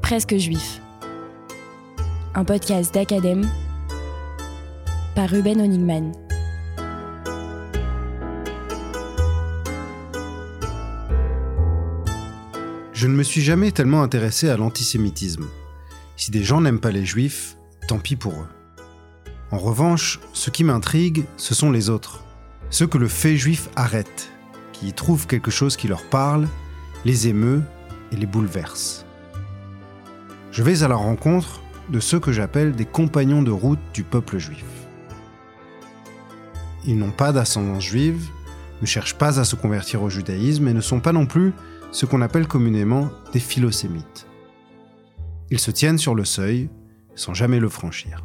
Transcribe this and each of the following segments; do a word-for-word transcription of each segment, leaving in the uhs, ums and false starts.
Presque Juif. Un podcast d'Academ par Ruben Honigman. Je ne me suis jamais tellement intéressé à l'antisémitisme. Si des gens n'aiment pas les juifs, tant pis pour eux. En revanche, ce qui m'intrigue, ce sont les autres. Ceux que le fait juif arrête, qui y trouvent quelque chose qui leur parle, les émeut et les bouleverse. Je vais à la rencontre de ceux que j'appelle des compagnons de route du peuple juif. Ils n'ont pas d'ascendance juive, ne cherchent pas à se convertir au judaïsme et ne sont pas non plus ce qu'on appelle communément des philosémites. Ils se tiennent sur le seuil, sans jamais le franchir.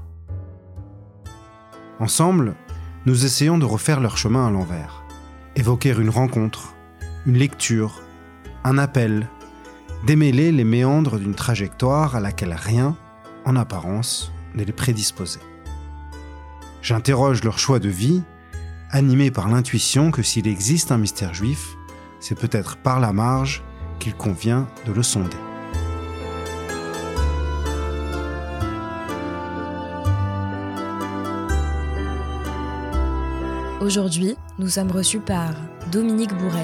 Ensemble, nous essayons de refaire leur chemin à l'envers, évoquer une rencontre, une lecture, un appel, démêler les méandres d'une trajectoire à laquelle rien, en apparence, ne les prédisposait. J'interroge leur choix de vie, animé par l'intuition que s'il existe un mystère juif, c'est peut-être par la marge qu'il convient de le sonder. Aujourd'hui, nous sommes reçus par Dominique Bourrel.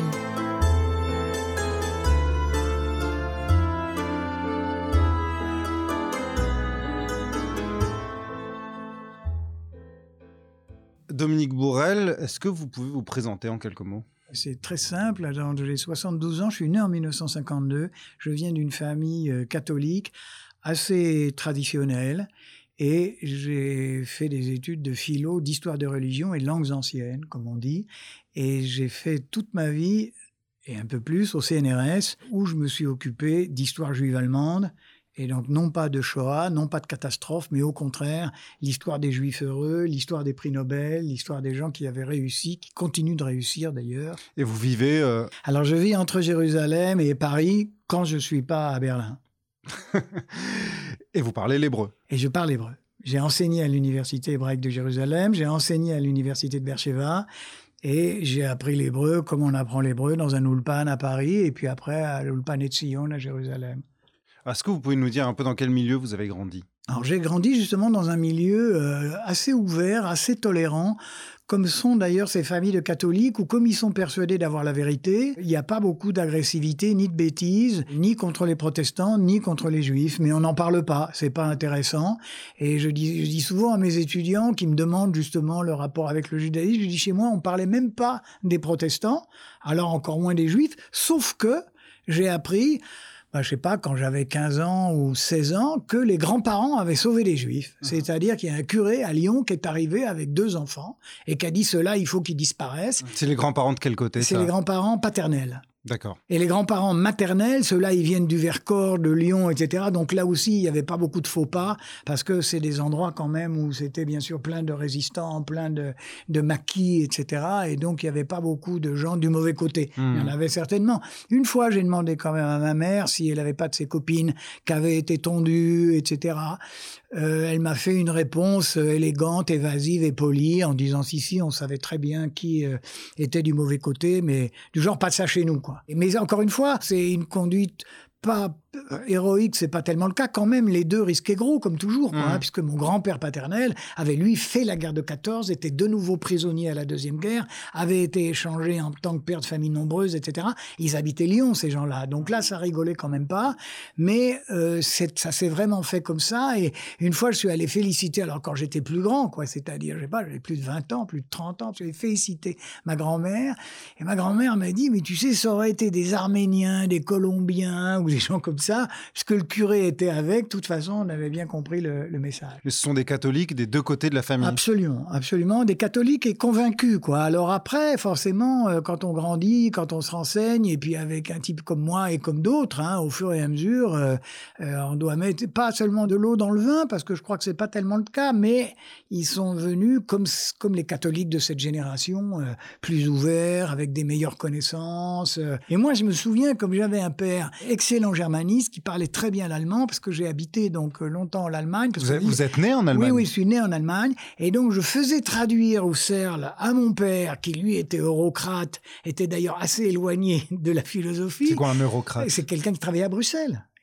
Dominique Bourrel, est-ce que vous pouvez vous présenter en quelques mots ? C'est très simple. Alors, j'ai soixante-douze ans, je suis né en dix-neuf cent cinquante-deux. Je viens d'une famille catholique assez traditionnelle et j'ai fait des études de philo, d'histoire de religion et de langues anciennes, comme on dit. Et j'ai fait toute ma vie, et un peu plus, au C N R S, où je me suis occupé d'histoire juive allemande. Et donc, non pas de Shoah, non pas de catastrophe, mais au contraire, l'histoire des Juifs heureux, l'histoire des prix Nobel, l'histoire des gens qui avaient réussi, qui continuent de réussir d'ailleurs. Et vous vivez... Euh... Alors, je vis entre Jérusalem et Paris quand je ne suis pas à Berlin. Et vous parlez l'hébreu. Et je parle hébreu. J'ai enseigné à l'université hébraïque de Jérusalem, j'ai enseigné à l'université de Beersheva, et j'ai appris l'hébreu comme on apprend l'hébreu dans un ulpan à Paris, et puis après à l'ulpan Etzion à Jérusalem. Est-ce que vous pouvez nous dire un peu dans quel milieu vous avez grandi ? Alors, j'ai grandi justement dans un milieu euh, assez ouvert, assez tolérant, comme sont d'ailleurs ces familles de catholiques, où comme ils sont persuadés d'avoir la vérité, il n'y a pas beaucoup d'agressivité, ni de bêtises, ni contre les protestants, ni contre les juifs. Mais on n'en parle pas, c'est pas intéressant. Et je dis, je dis souvent à mes étudiants qui me demandent justement le rapport avec le judaïsme, je dis chez moi, on ne parlait même pas des protestants, alors encore moins des juifs, sauf que j'ai appris... Ben, je ne sais pas, quand j'avais quinze ans ou seize ans, que les grands-parents avaient sauvé les Juifs. Mmh. C'est-à-dire qu'il y a un curé à Lyon qui est arrivé avec deux enfants et qui a dit « ceux-là, il faut qu'ils disparaissent ». C'est les grands-parents de quel côté, ça ? C'est les grands-parents paternels. D'accord. Et les grands-parents maternels, ceux-là, ils viennent du Vercors, de Lyon, et cetera. Donc là aussi, il n'y avait pas beaucoup de faux pas, parce que c'est des endroits quand même où c'était bien sûr plein de résistants, plein de, de maquis, et cetera. Et donc, il n'y avait pas beaucoup de gens du mauvais côté. Mmh. Il y en avait certainement. Une fois, j'ai demandé quand même à ma mère si elle n'avait pas de ses copines qui avaient été tondues, et cetera. Euh, elle m'a fait une réponse élégante, évasive et polie, en disant si, si, on savait très bien qui euh, était du mauvais côté, mais du genre pas de ça chez nous, quoi. Mais encore une fois, c'est une conduite pas héroïque, c'est pas tellement le cas. Quand même, les deux risquaient gros, comme toujours, quoi, mmh. hein, puisque mon grand-père paternel avait, lui, fait la guerre de quatorze, était de nouveau prisonnier à la Deuxième Guerre, avait été échangé en tant que père de famille nombreuse, et cetera. Ils habitaient Lyon, ces gens-là. Donc là, ça rigolait quand même pas. Mais euh, c'est, ça s'est vraiment fait comme ça. Et une fois, je suis allé féliciter, alors quand j'étais plus grand, quoi, c'est-à-dire, je sais pas, j'avais plus de vingt ans, plus de trente ans, je suis allé féliciter ma grand-mère. Et ma grand-mère m'a dit, mais tu sais, ça aurait été des Arméniens, des Colombiens, ou des gens comme ça, puisque le curé était avec, de toute façon, on avait bien compris le, le message. Ce sont des catholiques des deux côtés de la famille. Absolument, absolument, des catholiques et convaincus, quoi. Alors après, forcément, euh, quand on grandit, quand on se renseigne, et puis avec un type comme moi et comme d'autres, hein, au fur et à mesure, euh, euh, on doit mettre pas seulement de l'eau dans le vin, parce que je crois que c'est pas tellement le cas, mais ils sont venus, comme, comme les catholiques de cette génération, euh, plus ouverts, avec des meilleures connaissances. Euh. Et moi, je me souviens, comme j'avais un père excellent germaniste, qui parlait très bien l'allemand, parce que j'ai habité donc longtemps en Allemagne. Vous, êtes, vous êtes né en Allemagne ? Oui, oui, je suis né en Allemagne. Et donc, je faisais traduire au Cercle à mon père, qui lui était eurocrate, était d'ailleurs assez éloigné de la philosophie. C'est quoi un eurocrate ? C'est quelqu'un qui travaillait à Bruxelles.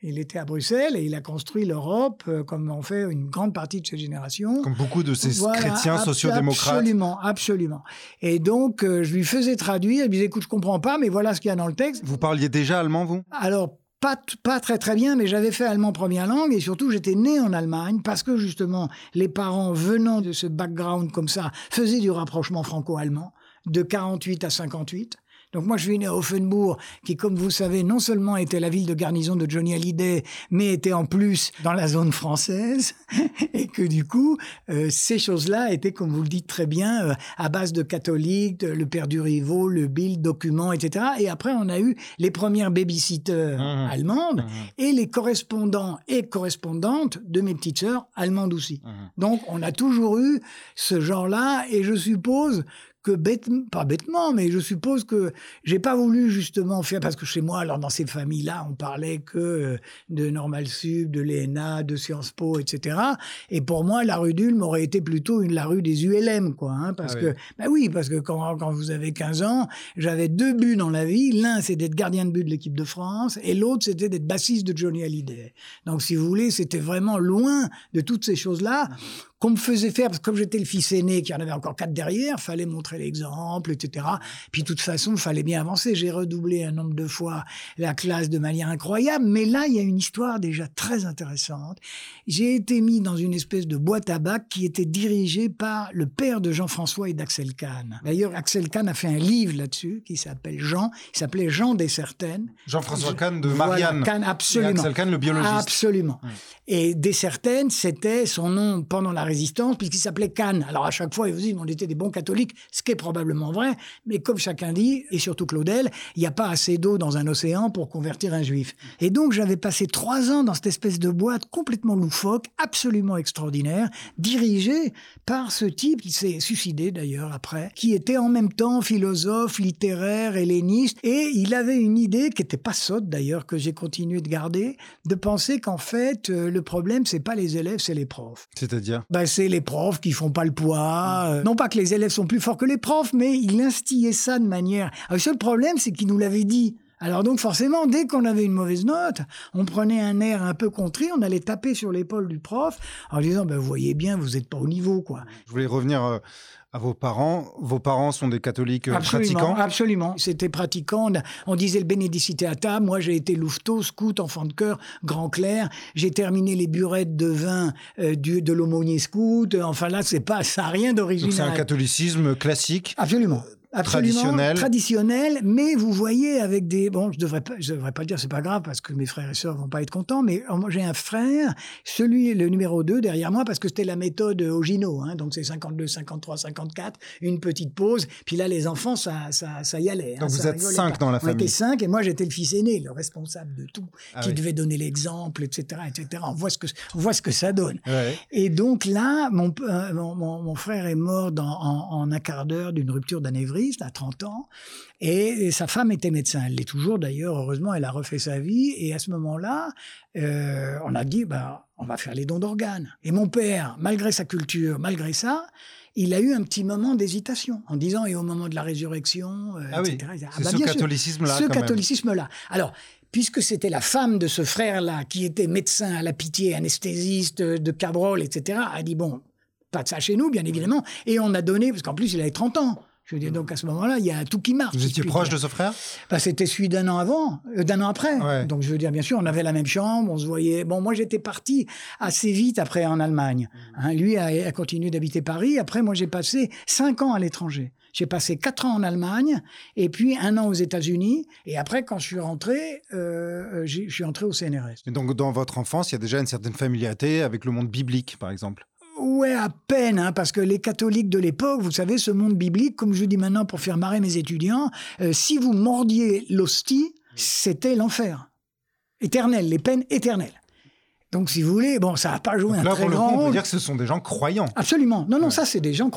Il était à Bruxelles et il a construit l'Europe euh, comme ont fait une grande partie de ses générations. Comme beaucoup de ces voilà, chrétiens ab- sociodémocrates. Absolument, absolument. Et donc, euh, je lui faisais traduire. Il me disait, écoute, je comprends pas, mais voilà ce qu'il y a dans le texte. Vous parliez déjà allemand, vous ? Alors, pas, t- pas très très bien, mais j'avais fait allemand première langue et surtout, j'étais né en Allemagne parce que justement, les parents venant de ce background comme ça faisaient du rapprochement franco-allemand de quarante-huit à cinquante-huit. Donc moi, je suis né à Offenbourg, qui, comme vous savez, non seulement était la ville de garnison de Johnny Hallyday, mais était en plus dans la zone française, et que du coup, euh, ces choses-là étaient, comme vous le dites très bien, euh, à base de catholiques, de- le père du Rivaux, le Bild, documents, et cetera. Et après, on a eu les premières babysitters Mmh. allemandes Mmh. et les correspondants et correspondantes de mes petites sœurs allemandes aussi. Mmh. Donc, on a toujours eu ce genre-là, et je suppose que bête, pas bêtement, mais je suppose que j'ai pas voulu justement faire, parce que chez moi, alors dans ces familles-là, on parlait que euh, de Normal Sup, de l'E N A, de Sciences Po, et cetera. Et pour moi, la rue d'Ulm aurait été plutôt une, la rue des U L M, quoi, hein, parce Ah que, oui. bah oui, parce que quand, quand vous avez quinze ans, j'avais deux buts dans la vie. L'un, c'est d'être gardien de but de l'équipe de France, et l'autre, c'était d'être bassiste de Johnny Hallyday. Donc, si vous voulez, c'était vraiment loin de toutes ces choses-là qu'on me faisait faire, parce que comme j'étais le fils aîné, qu'il y en avait encore quatre derrière, fallait montrer l'exemple, et cetera. Puis de toute façon, il fallait bien avancer. J'ai redoublé un nombre de fois la classe de manière incroyable, mais là, il y a une histoire déjà très intéressante. J'ai été mis dans une espèce de boîte à bac qui était dirigée par le père de Jean-François et d'Axel Kahn. D'ailleurs, Axel Kahn a fait un livre là-dessus qui s'appelle Jean, il s'appelait Jean Dessertaines. Jean-François Kahn de Voilà, Marianne. Kahn, absolument. Et Axel Kahn, le biologiste. Absolument. Hum. Et Dessertaines, c'était son nom pendant la Résistance, puisqu'il s'appelait Kahn. Alors à chaque fois, ils vous disent on était des bons catholiques, ce qui est probablement vrai, mais comme chacun dit, et surtout Claudel, il n'y a pas assez d'eau dans un océan pour convertir un juif. Et donc j'avais passé trois ans dans cette espèce de boîte complètement loufoque, absolument extraordinaire, dirigée par ce type qui s'est suicidé d'ailleurs après, qui était en même temps philosophe, littéraire, helléniste, et il avait une idée qui n'était pas sotte d'ailleurs, que j'ai continué de garder, de penser qu'en fait, euh, le problème, c'est pas les élèves, c'est les profs. C'est-à-dire ? Ben, c'est les profs qui font pas le poids. Euh, non pas que les élèves sont plus forts que les profs, mais il instillait ça de manière... Alors, le seul problème, c'est qu'il nous l'avait dit. Alors donc forcément, dès qu'on avait une mauvaise note, on prenait un air un peu contrit, on allait taper sur l'épaule du prof en disant ben, « vous voyez bien, vous n'êtes pas au niveau. » quoi. Je voulais revenir euh, à vos parents. Vos parents sont des catholiques euh, Absolument, pratiquants ? absolument. C'était pratiquant. On disait le bénédicité Moi, j'ai été louveteau, scout, enfant de chœur, grand clerc. J'ai terminé les burettes de vin euh, du, de l'aumônier scout. Enfin là, c'est pas, ça n'a rien d'original. Donc c'est un catholicisme classique ? Absolument. Absolument, Traditionnel. traditionnel, mais vous voyez avec des... Bon, je devrais pas, je devrais pas dire, c'est pas grave, parce que mes frères et sœurs vont pas être contents, mais euh, moi, j'ai un frère, celui, le numéro deux, derrière moi, parce que c'était la méthode Ogino, hein, donc c'est cinquante-deux, cinquante-trois, cinquante-quatre, une petite pause, puis là, les enfants, ça, ça, ça y allait. Hein, Donc vous ça êtes rigolait cinq pas. dans la On famille. était cinq, et moi, j'étais le fils aîné, le responsable de tout, Ah qui oui. devait donner l'exemple, et cetera, et cetera. On voit ce que, on voit ce que ça donne. Ouais. Et donc là, mon, euh, mon, mon, mon frère est mort dans, en, en un quart d'heure d'une rupture d'anévrisme à trente ans. Et, et sa femme était médecin. Elle l'est toujours d'ailleurs. Heureusement, elle a refait sa vie. Et à ce moment-là, euh, on a dit, bah, on va faire les dons d'organes. Et mon père, malgré sa culture, malgré ça, il a eu un petit moment d'hésitation en disant, et au moment de la résurrection, euh, Ah oui, et cetera, et cetera. c'est bah, ce bien sûr, catholicisme-là, ce quand même. catholicisme-là. Alors, puisque c'était la femme de ce frère-là qui était médecin à la Pitié, anesthésiste de Cabrol, et cetera, a dit, bon, pas de ça chez nous, bien évidemment. Et on a donné, parce qu'en plus, il avait trente ans. Je veux dire, donc à ce moment-là, il y a tout qui marche. Vous si étiez je puis proche dire. de ce frère ? Bah, c'était celui d'un an avant, euh, d'un an après. Ouais. Donc je veux dire, bien sûr, on avait la même chambre, on se voyait. Bon, moi j'étais parti assez vite après en Allemagne. Hein, lui a, a continué d'habiter Paris. Après, moi j'ai passé cinq ans à l'étranger. J'ai passé quatre ans en Allemagne et puis un an aux États-Unis. Et après, quand je suis rentré, euh, je suis entré au C N R S. Et donc dans votre enfance, il y a déjà une certaine familiarité avec le monde biblique, par exemple ? Ouais, à peine, hein, parce que les catholiques de l'époque, vous savez, ce monde biblique, comme je dis maintenant pour faire marrer mes étudiants, euh, si vous mordiez l'hostie, c'était l'enfer. Éternel, les peines éternelles. Donc, si vous voulez, bon, ça n'a pas joué Donc un là, très pour le coup, grand on peut rôle. dire que ce sont des gens croyants. Absolument. Non, non, Ouais. ça, c'est des gens croyants.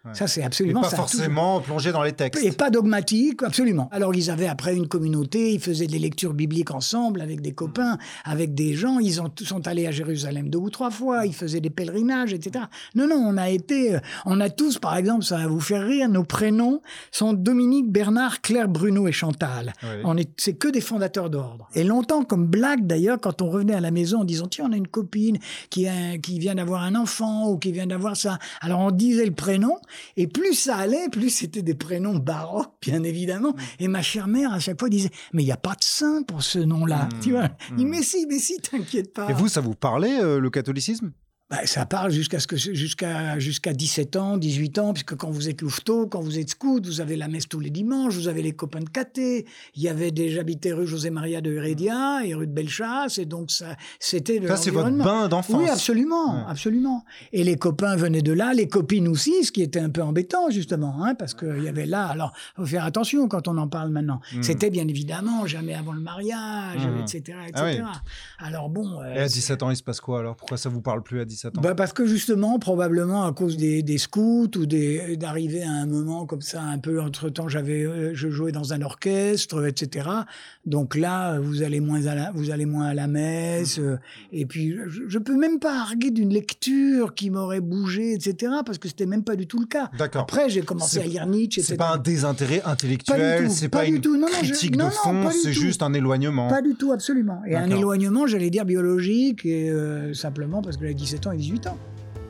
ouais. Ça, c'est absolument... Mais pas ça forcément toujours... plongé dans les textes. Et pas dogmatique, absolument. Alors, ils avaient après une communauté, ils faisaient des lectures bibliques ensemble avec des copains, avec des gens. Ils ont, sont allés à Jérusalem deux ou trois fois, ils faisaient des pèlerinages, et cetera. Non, non, on a été... On a tous, par exemple, ça va vous faire rire, nos prénoms sont Dominique, Bernard, Claire, Bruno et Chantal. Oui. On est, c'est que des fondateurs d'ordre. Et longtemps, comme blague d'ailleurs, quand on revenait à la maison en disant « Tiens, on a une copine qui, a, qui vient d'avoir un enfant ou qui vient d'avoir ça », alors on disait le prénom, et plus ça allait, plus c'était des prénoms baroques, bien évidemment. Mmh. Et ma chère mère, à chaque fois, disait « Mais il n'y a pas de saint pour ce nom-là. Mmh. » Tu vois, mmh. dit « Mais si, mais si, t'inquiète pas. » Et vous, ça vous parlait, euh, le catholicisme ? Bah, ça parle jusqu'à ce que jusqu'à jusqu'à dix-sept ans, dix-huit ans, puisque quand vous êtes louveteau, quand vous êtes scout, vous avez la messe tous les dimanches, vous avez les copains de caté. Il y avait déjà j'habitais rue José Maria de Heredia et rue de Bellechasse, et donc ça, c'était de ça, c'est votre bain d'enfance. Oui, absolument, ouais. absolument. Et les copains venaient de là, les copines aussi, ce qui était un peu embêtant justement, hein, parce qu'il y avait là. Alors, faut faire attention quand on en parle maintenant. Mmh. C'était bien évidemment jamais avant le mariage, mmh. et cetera, et cetera. Ah oui. Alors bon. Euh, et à dix-sept ans, il se passe quoi alors ? Pourquoi ça vous parle plus à dix-sept ans ? Bah parce que justement, probablement à cause des, des scouts ou des, d'arriver à un moment comme ça, un peu entre-temps, j'avais, je jouais dans un orchestre, et cetera. Donc là, vous allez moins à la, vous allez moins à la messe. Mmh. Et puis, je, je peux même pas arguer d'une lecture qui m'aurait bougé, et cetera. Parce que c'était même pas du tout le cas. D'accord. Après, j'ai commencé c'est, à lire Nietzsche, et cetera. C'est pas un désintérêt intellectuel, pas c'est pas, pas une non, non, critique je, non, de fond, non, c'est juste un éloignement. Pas du tout, absolument. Et D'accord. un éloignement, j'allais dire biologique, et euh, simplement parce que j'avais dix-sept ans et dix-huit ans.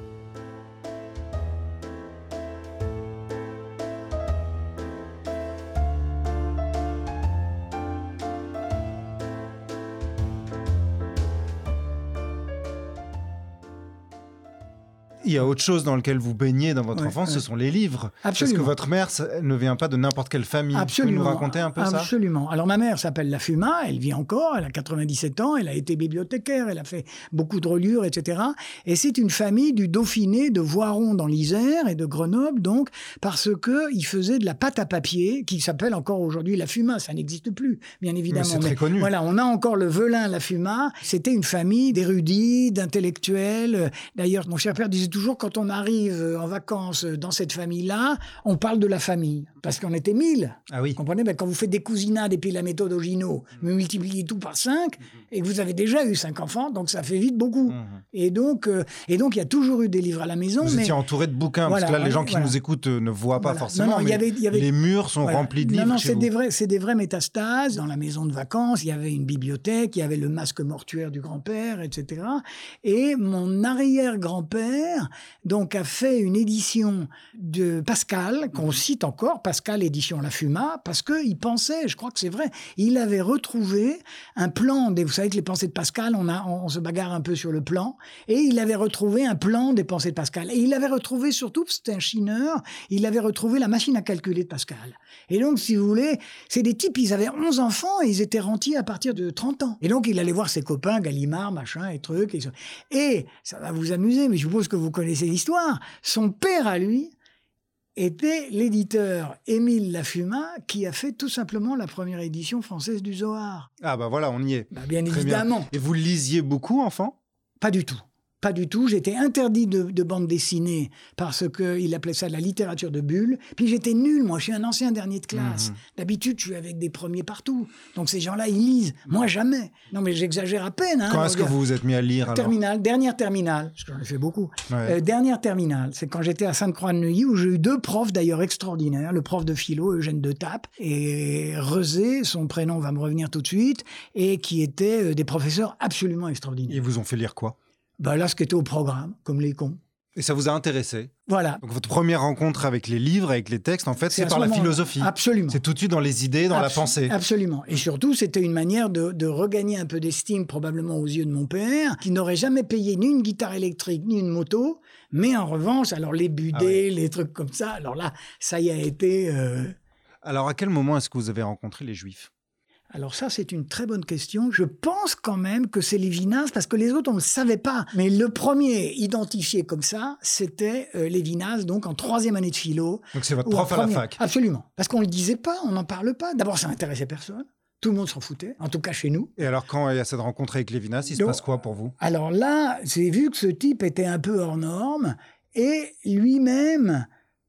Il y a autre chose dans lequel vous baignez dans votre ouais, enfance, ouais. ce sont les livres. Absolument. Parce que votre mère elle ne vient pas de n'importe quelle famille. Absolument. Vous pouvez nous raconter un peu Absolument. ça ? Absolument. Alors ma mère s'appelle La Fuma, elle vit encore, elle a quatre-vingt-dix-sept ans, elle a été bibliothécaire, elle a fait beaucoup de reliures, et cetera. Et c'est une famille du Dauphiné, de Voiron dans l'Isère et de Grenoble, donc, parce qu'ils faisaient de la pâte à papier, qui s'appelle encore aujourd'hui La Fuma. Ça n'existe plus, bien évidemment. Mais c'est très Mais connu. Voilà, on a encore le velin La Fuma. C'était une famille d'érudits, d'intellectuels. D'ailleurs, mon cher père disait toujours, quand on arrive en vacances dans cette famille-là, on parle de la famille, parce qu'on était mille. Ah oui. Vous comprenez ? Ben, quand vous faites des cousinades et puis la méthode Ogino, mmh. vous multipliez tout par cinq, mmh. et que vous avez déjà eu cinq enfants, donc ça fait vite beaucoup. Mmh. Et donc, euh, et donc, il y a toujours eu des livres à la maison. Vous mais... étiez entouré de bouquins, voilà, parce que là, les gens qui voilà. nous écoutent ne voient pas voilà. forcément, non, non, mais y avait, y avait... les murs sont voilà. remplis de livres. Non, non, chez c'est vous. des vrais, c'est des vraies métastases. Dans la maison de vacances, il y avait une bibliothèque, il y avait le masque mortuaire du grand-père, et cetera. Et mon arrière-grand-père, donc, a fait une édition de Pascal, qu'on cite encore, Pascal, édition La Fuma, parce qu'il pensait, je crois que c'est vrai, il avait retrouvé un plan, des, vous savez que les pensées de Pascal, on, a, on, on se bagarre un peu sur le plan, et il avait retrouvé un plan des pensées de Pascal. Et il avait retrouvé surtout, c'était un chineur, il avait retrouvé la machine à calculer de Pascal. Et donc, si vous voulez, c'est des types, ils avaient onze enfants et ils étaient rentiers à partir de trente ans. Et donc, il allait voir ses copains, Gallimard, machin, et trucs. Et, et ça va vous amuser, mais je suppose que vous connaissez l'histoire. Son père, à lui, était l'éditeur Émile Lafuma, qui a fait tout simplement la première édition française du Zohar. Ah bah voilà, on y est. Bah bien Très évidemment. Bien. Et vous lisiez beaucoup, enfant ? Pas du tout. Pas du tout. J'étais interdit de, de bande dessinée parce qu'il appelait ça de la littérature de bulle. Puis j'étais nul, moi. Je suis un ancien dernier de classe. Mmh. D'habitude, je suis avec des premiers partout. Donc ces gens-là, ils lisent. Moi, jamais. Non, mais j'exagère à peine. Hein, quand est-ce que vous vous êtes mis à lire alors ? Terminale, dernière terminale, parce que j'en ai fait beaucoup. Ouais. Euh, dernière terminale, c'est quand j'étais à Sainte-Croix-de-Neuilly, où j'ai eu deux profs d'ailleurs extraordinaires. Le prof de philo, Eugène de Tappe, et Rezé, son prénom va me revenir tout de suite, et qui étaient des professeurs absolument extraordinaires. Ils vous ont fait lire quoi ? Ben là, ce qui était au programme, comme les cons. Et ça vous a intéressé ? Voilà. Donc votre première rencontre avec les livres, avec les textes, en fait, c'est, c'est par la philosophie. Absolument. C'est tout de suite dans les idées, dans Abs- la pensée. Absolument. Et surtout, c'était une manière de, de regagner un peu d'estime, probablement aux yeux de mon père, qui n'aurait jamais payé ni une guitare électrique, ni une moto. Mais en revanche, alors les budets, ah ouais. les trucs comme ça, alors là, ça y a été... Euh... Alors à quel moment est-ce que vous avez rencontré les Juifs ? Alors ça, c'est une très bonne question. Je pense quand même que c'est Lévinas, parce que les autres, on ne le savait pas. Mais le premier identifié comme ça, c'était euh, Lévinas, donc en troisième année de philo. Donc c'est votre prof à la fac ? Absolument. Parce qu'on ne le disait pas, on n'en parle pas. D'abord, ça n'intéressait personne. Tout le monde s'en foutait, en tout cas chez nous. Et alors, quand il y a cette rencontre avec Lévinas, il se donc, passe quoi pour vous ? Alors là, j'ai vu que ce type était un peu hors norme, et lui-même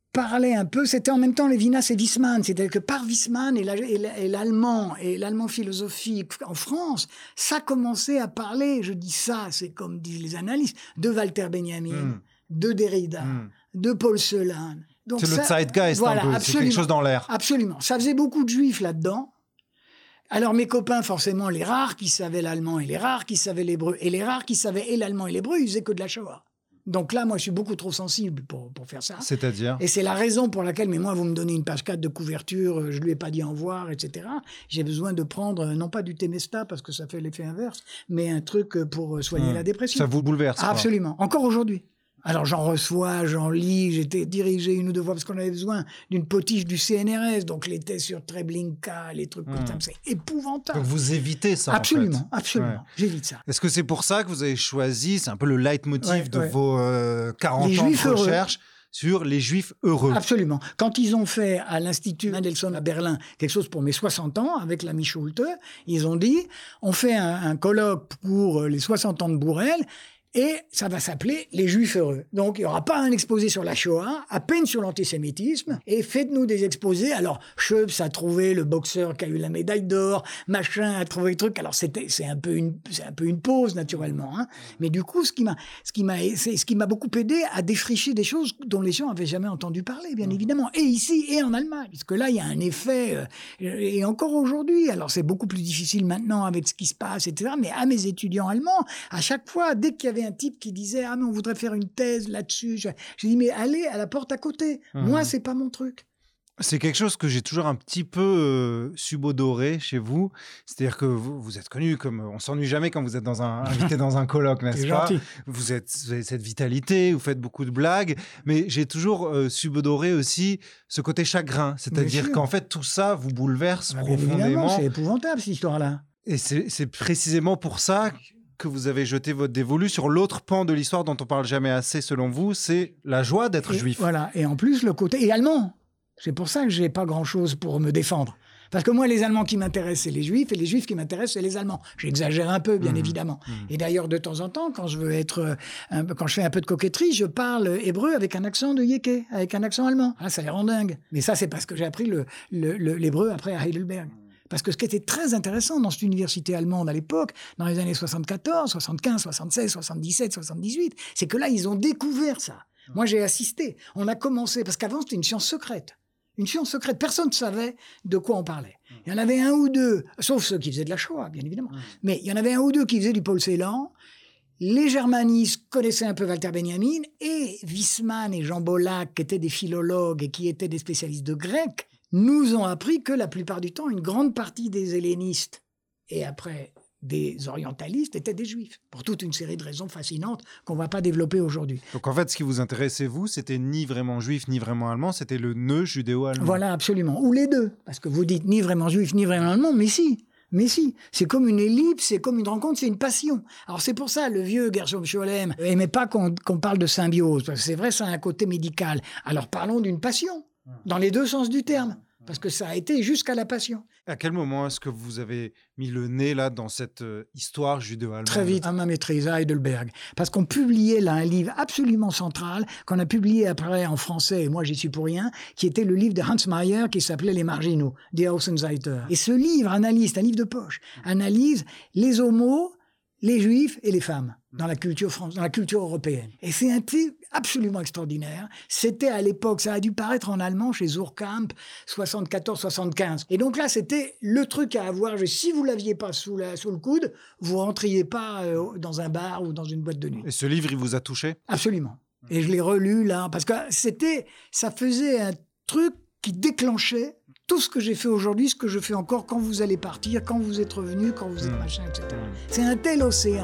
parlait un peu, c'était en même temps Lévinas et Wiesmann, c'est-à-dire que par Wiesmann et, la, et, la, et l'allemand, et l'allemand philosophique en France, ça commençait à parler, je dis ça, c'est comme disent les analystes, de Walter Benjamin, mm. de Derrida, mm. de Paul Celan. Donc c'est ça, le zeitgeist voilà, un peu, c'est quelque chose dans l'air. Absolument, ça faisait beaucoup de juifs là-dedans. Alors mes copains, forcément, les rares qui savaient l'allemand et les rares qui savaient l'hébreu, et les rares qui savaient et l'allemand et l'hébreu, ils faisaient que de la Shoah. Donc là, moi, je suis beaucoup trop sensible pour, pour faire ça. C'est-à-dire ? Et c'est la raison pour laquelle, mais moi, vous me donnez une page quatre de couverture, je ne lui ai pas dit au revoir, et cetera. J'ai besoin de prendre, non pas du Temesta, parce que ça fait l'effet inverse, mais un truc pour soigner mmh. la dépression. Ça vous bouleverse. Ah, absolument. Encore aujourd'hui. Alors j'en reçois, j'en lis, j'étais dirigé une ou deux fois parce qu'on avait besoin d'une potiche du C N R S, donc les tests sur Treblinka, les trucs mmh. comme ça, c'est épouvantable. Donc vous évitez ça absolument, en fait. Absolument, ouais. J'évite ça. Est-ce que c'est pour ça que vous avez choisi, c'est un peu le leitmotiv ouais, de ouais. vos euh, quarante ans de recherche heureux. Sur les Juifs heureux. Absolument. Quand ils ont fait à l'Institut Mendelssohn à Berlin quelque chose pour mes soixante ans, avec l'ami Schulte, ils ont dit, on fait un, un colloque pour les soixante ans de Bourrel, et ça va s'appeler « Les Juifs heureux ». Donc, il n'y aura pas un exposé sur la Shoah, à peine sur l'antisémitisme, et faites-nous des exposés. Alors, Schoeps a trouvé le boxeur qui a eu la médaille d'or, machin a trouvé le truc. Alors, c'était, c'est un peu une, c'est un peu une pause, naturellement. Hein. Mais du coup, ce qui m'a, ce qui m'a, c'est ce qui m'a beaucoup aidé à défricher des choses dont les gens n'avaient jamais entendu parler, bien évidemment. Et ici, et en Allemagne. Parce que là, il y a un effet, euh, et encore aujourd'hui. Alors, c'est beaucoup plus difficile maintenant avec ce qui se passe, et cetera. Mais à mes étudiants allemands, à chaque fois, dès qu'il y avait un type qui disait « Ah, mais on voudrait faire une thèse là-dessus. » J'ai dit « Mais allez à la porte à côté. Mmh. Moi, c'est pas mon truc. » C'est quelque chose que j'ai toujours un petit peu euh, subodoré chez vous. C'est-à-dire que vous, vous êtes connu comme... On s'ennuie jamais quand vous êtes dans un, invité dans un colloque, n'est-ce pas ? Vous, êtes, vous avez cette vitalité, vous faites beaucoup de blagues. Mais j'ai toujours euh, subodoré aussi ce côté chagrin. C'est-à-dire qu'en fait, tout ça vous bouleverse ah, profondément. C'est épouvantable, cette histoire-là. Et c'est, c'est précisément pour ça que vous avez jeté votre dévolu sur l'autre pan de l'histoire dont on parle jamais assez, selon vous, c'est la joie d'être et, juif. Voilà, et en plus, le côté... Et allemand. C'est pour ça que j'ai pas grand-chose pour me défendre. Parce que moi, les Allemands qui m'intéressent, c'est les Juifs, et les Juifs qui m'intéressent, c'est les Allemands. J'exagère un peu, bien mmh, évidemment. Mmh. Et d'ailleurs, de temps en temps, quand je veux être, un, quand je fais un peu de coquetterie, je parle hébreu avec un accent de Yéké, avec un accent allemand. Ah, ça les rend dingues. Mais ça, c'est parce que j'ai appris le, le, le, l'hébreu après à Heidelberg. Parce que ce qui était très intéressant dans cette université allemande à l'époque, dans les années soixante-quatorze, soixante-quinze, soixante-seize, soixante-dix-sept, soixante-dix-huit, c'est que là, ils ont découvert ça. Moi, j'ai assisté. On a commencé, parce qu'avant, c'était une science secrète. Une science secrète. Personne ne savait de quoi on parlait. Il y en avait un ou deux, sauf ceux qui faisaient de la Shoah, bien évidemment. Mais il y en avait un ou deux qui faisaient du Paul Celan. Les germanistes connaissaient un peu Walter Benjamin. Et Wiesmann et Jean Bollack, qui étaient des philologues et qui étaient des spécialistes de grec, nous ont appris que la plupart du temps, une grande partie des hellénistes et après des orientalistes étaient des juifs, pour toute une série de raisons fascinantes qu'on ne va pas développer aujourd'hui. Donc en fait, ce qui vous intéressait, vous, c'était ni vraiment juif, ni vraiment allemand, c'était le nœud judéo-allemand. Voilà, absolument. Ou les deux, parce que vous dites ni vraiment juif, ni vraiment allemand, mais si. Mais si, c'est comme une ellipse, c'est comme une rencontre, c'est une passion. Alors c'est pour ça, le vieux Gershom Scholem n'aimait pas qu'on, qu'on parle de symbiose, parce que c'est vrai, ça a un côté médical. Alors parlons d'une passion, dans les deux sens du terme. Parce que ça a été jusqu'à la passion. À quel moment est-ce que vous avez mis le nez là dans cette euh, histoire judéo-allemande ? Très vite, à ma maîtrise à Heidelberg. Parce qu'on publiait là un livre absolument central, qu'on a publié après en français, et moi j'y suis pour rien, qui était le livre de Hans Mayer qui s'appelait Les Marginaux, Die Außenseiter. Et ce livre analyse, un livre de poche, analyse les homos, les juifs et les femmes dans la culture France, dans la culture européenne. Et c'est un truc absolument extraordinaire. C'était à l'époque, ça a dû paraître en allemand chez Surkamp, soixante-quatorze soixante-quinze. Et donc là, c'était le truc à avoir. Si vous l'aviez pas sous, la, sous le coude, vous rentriez pas euh, dans un bar ou dans une boîte de nuit. Et ce livre, il vous a touché ? Absolument. Et je l'ai relu là, parce que c'était, ça faisait un truc qui déclenchait tout ce que j'ai fait aujourd'hui, ce que je fais encore quand vous allez partir, quand vous êtes revenu, quand vous êtes mmh. machin, et cetera. C'est un tel océan.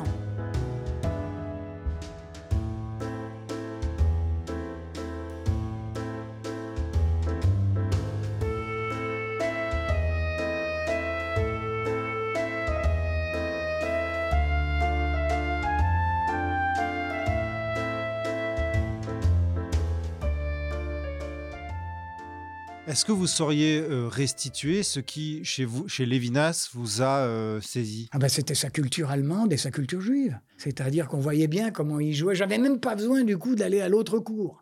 Est-ce que vous sauriez euh, restituer ce qui, chez vous, chez Lévinas, vous a euh, saisi ? Ah ben, c'était sa culture allemande et sa culture juive. C'est-à-dire qu'on voyait bien comment il jouait. J'avais même pas besoin, du coup, d'aller à l'autre cours.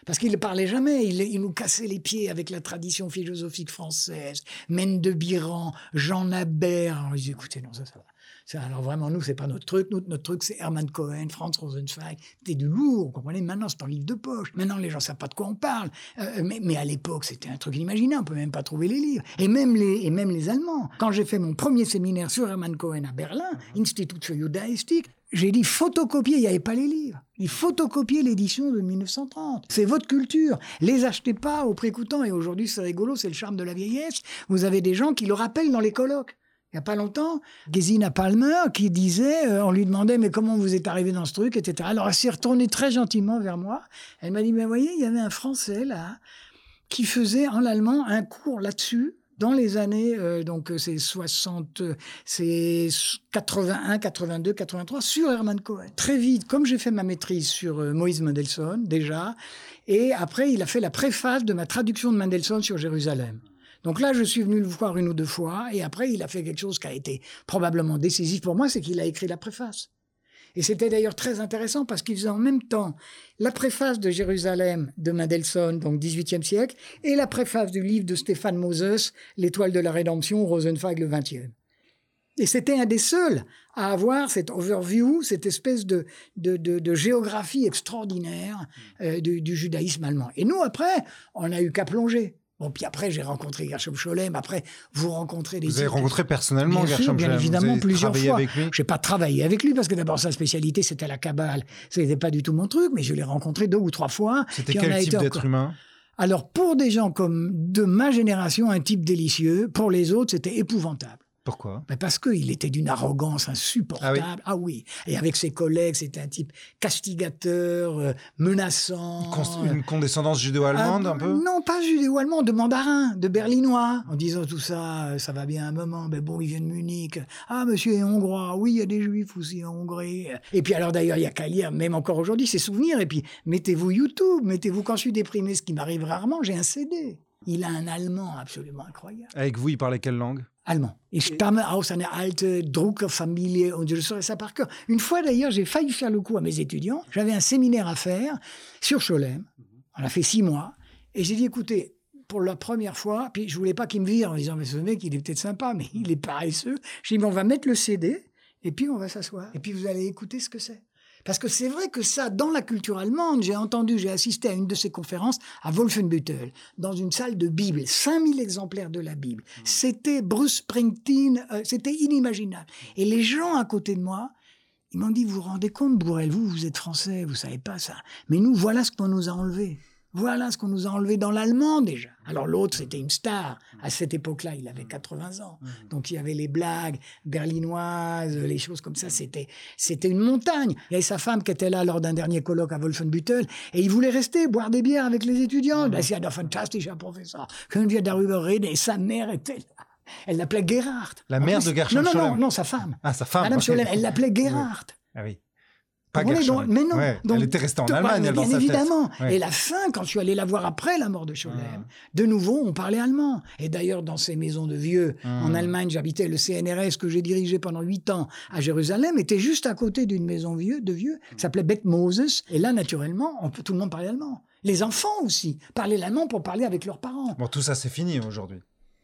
Parce qu'il ne parlait jamais, il, il nous cassait les pieds avec la tradition philosophique française, Mène de Biran, Jean Nabert. Alors, ils disaient, écoutez, non, ça, ça va. Ça, alors vraiment, nous, c'est pas notre truc. Nous, notre truc, c'est Hermann Cohen, Franz Rosenzweig. C'était du lourd, vous comprenez. Maintenant, c'est en livre de poche. Maintenant, les gens savent pas de quoi on parle. Euh, mais, mais à l'époque, c'était un truc inimaginable. On peut même pas trouver les livres. Et même les, et même les Allemands. Quand j'ai fait mon premier séminaire sur Hermann Cohen à Berlin, Institut für Judaistik, j'ai dit photocopier, il n'y avait pas les livres. Il photocopier l'édition de mille neuf cent trente. C'est votre culture. Les achetez pas au prix coûtant. Et aujourd'hui, c'est rigolo, c'est le charme de la vieillesse. Vous avez des gens qui le rappellent dans les colloques. Il n'y a pas longtemps, Gesine Palmer qui disait, euh, on lui demandait, mais comment vous êtes arrivé dans ce truc, et cetera. Alors elle s'est retournée très gentiment vers moi. Elle m'a dit, mais voyez, il y avait un Français là qui faisait en allemand un cours là-dessus dans les années, euh, donc c'est soixante, c'est quatre-vingt-un, quatre-vingt-deux, quatre-vingt-trois, sur Hermann Cohen. Très vite, comme j'ai fait ma maîtrise sur euh, Moïse Mendelssohn déjà, et après il a fait la préface de ma traduction de Mendelssohn sur Jérusalem. Donc là, je suis venu le voir une ou deux fois, et après, il a fait quelque chose qui a été probablement décisif pour moi, c'est qu'il a écrit la préface. Et c'était d'ailleurs très intéressant parce qu'il faisait en même temps la préface de Jérusalem de Mendelssohn, donc dix-huitième siècle, et la préface du livre de Stéphane Moses, L'Étoile de la Rédemption, Rosenzweig le vingtième. Et c'était un des seuls à avoir cette overview, cette espèce de, de, de, de géographie extraordinaire euh, du, du judaïsme allemand. Et nous, après, on n'a eu qu'à plonger. Bon, puis après, j'ai rencontré Gershom Scholem. Après, vous rencontrez des... Vous avez rencontré personnellement bien Gershom sûr, bien Scholem. évidemment, plusieurs fois. Avec lui. Je n'ai pas travaillé avec lui parce que d'abord, sa spécialité, c'était la Kabbale. Ce n'était pas du tout mon truc, mais je l'ai rencontré deux ou trois fois. C'était quel type d'être encore... humain ? Alors, pour des gens comme de ma génération, un type délicieux. Pour les autres, c'était épouvantable. Pourquoi ? Ben parce qu'il était d'une arrogance insupportable. Ah oui. ah oui. Et avec ses collègues, c'était un type castigateur, euh, menaçant. Une, con- une condescendance judéo-allemande, euh, un peu ? Non, pas judéo-allemande, de mandarin, de berlinois. En disant tout ça, ça va bien un moment. Mais bon, il vient de Munich. Ah, monsieur est hongrois. Oui, il y a des juifs aussi en Hongrie. Et puis alors d'ailleurs, il y a qu'à lire, même encore aujourd'hui, ses souvenirs. Et puis, mettez-vous YouTube, mettez-vous quand je suis déprimé, ce qui m'arrive rarement, j'ai un C D. Il a un allemand absolument incroyable. Avec vous, il parlait quelle langue ? Allemand. Ich stamme aus einer alte Druckerfamilie und je saurais ça par cœur. Une fois d'ailleurs, j'ai failli faire le coup à mes étudiants. J'avais un séminaire à faire sur Scholem. On a fait six mois. Et j'ai dit, écoutez, pour la première fois, puis je voulais pas qu'ils me virent en disant, mais ce mec, il est peut-être sympa, mais il est paresseux. J'ai dit, mais on va mettre le C D et puis on va s'asseoir. Et puis vous allez écouter ce que c'est. Parce que c'est vrai que ça, dans la culture allemande, j'ai entendu, j'ai assisté à une de ces conférences à Wolfenbüttel, dans une salle de Bible, cinq mille exemplaires de la Bible. C'était Bruce Springsteen, euh, c'était inimaginable. Et les gens à côté de moi, ils m'ont dit, vous vous rendez compte, Bourrel, vous, vous êtes français, vous savez pas ça. Mais nous, voilà ce qu'on nous a enlevé. Voilà ce qu'on nous a enlevé dans l'allemand déjà. Alors l'autre, c'était une star. À cette époque-là, il avait quatre-vingts ans. Donc il y avait les blagues berlinoises, les choses comme ça. C'était, c'était une montagne. Il y avait sa femme qui était là lors d'un dernier colloque à Wolfenbüttel et il voulait rester, boire des bières avec les étudiants. Das ist ja der fantastische Professor. Können wir darüber reden? Et sa mère était là. Elle l'appelait Gerhardt. La mère de Gershom Non, non, Scholem. non, non, sa femme. Ah, sa femme. Madame Scholem, elle l'appelait Gerhardt. Ah oui. Pas Donc, Gershom. mais non. Ouais, Donc, elle était restée en tout, Allemagne, bien dans sa évidemment. tête. Ouais. Et la fin, quand je suis allé la voir après la mort de Scholem, Ouais. de nouveau, on parlait allemand. Et d'ailleurs, dans ces maisons de vieux, Ouais. en Allemagne, j'habitais le C N R S que j'ai dirigé pendant huit ans à Jérusalem, était juste à côté d'une maison vieux, de vieux, qui s'appelait Beth Moses. Et là, naturellement, on peut, tout le monde parlait allemand. Les enfants aussi parlaient l'allemand pour parler avec leurs parents. Bon, tout ça, c'est fini aujourd'hui.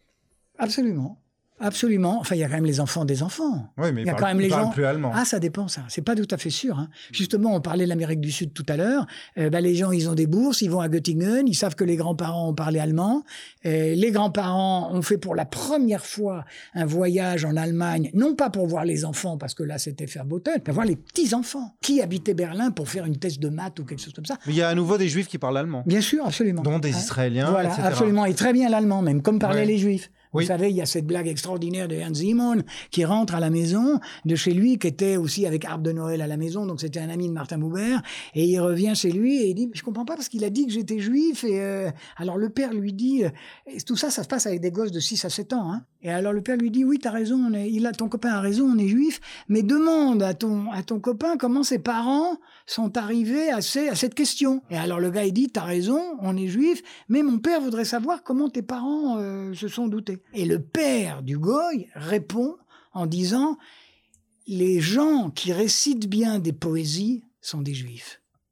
Absolument. Absolument. Enfin, il y a quand même les enfants des enfants. Oui, mais il y a parle, quand même les parle gens. plus allemand. Ah, ça dépend, ça. C'est pas tout à fait sûr. Hein. Justement, on parlait de l'Amérique du Sud tout à l'heure. Euh, bah, les gens, ils ont des bourses, ils vont à Göttingen, ils savent que les grands-parents ont parlé allemand. Euh, les grands-parents ont fait pour la première fois un voyage en Allemagne, non pas pour voir les enfants, parce que là, c'était faire beau temps, mais voir les petits-enfants qui habitaient Berlin pour faire une thèse de maths ou quelque chose comme ça. Mais il y a à nouveau des Juifs qui parlent allemand. Bien sûr, absolument. Dont des Hein. Israéliens, Voilà, et cetera. absolument. Et très bien l'allemand, même, comme parlaient Ouais. les Juifs. Oui. Vous savez, il y a cette blague extraordinaire de Ernst Simon qui rentre à la maison de chez lui, qui était aussi avec Arbre de Noël à la maison, donc c'était un ami de Martin Buber, et il revient chez lui et il dit, je comprends pas parce qu'il a dit que j'étais juif, et euh... alors le père lui dit, euh... et tout ça, ça se passe avec des gosses de six à sept ans, hein. Et alors le père lui dit, oui, t'as raison, on est... il a, ton copain a raison, on est juif, mais demande à ton, à ton copain comment ses parents sont arrivés à, ces... à cette question. Et alors le gars, il dit, t'as raison, on est juif, mais mon père voudrait savoir comment tes parents euh, se sont doutés. Et le père du goy répond en disant, les gens qui récitent bien des poésies sont des juifs.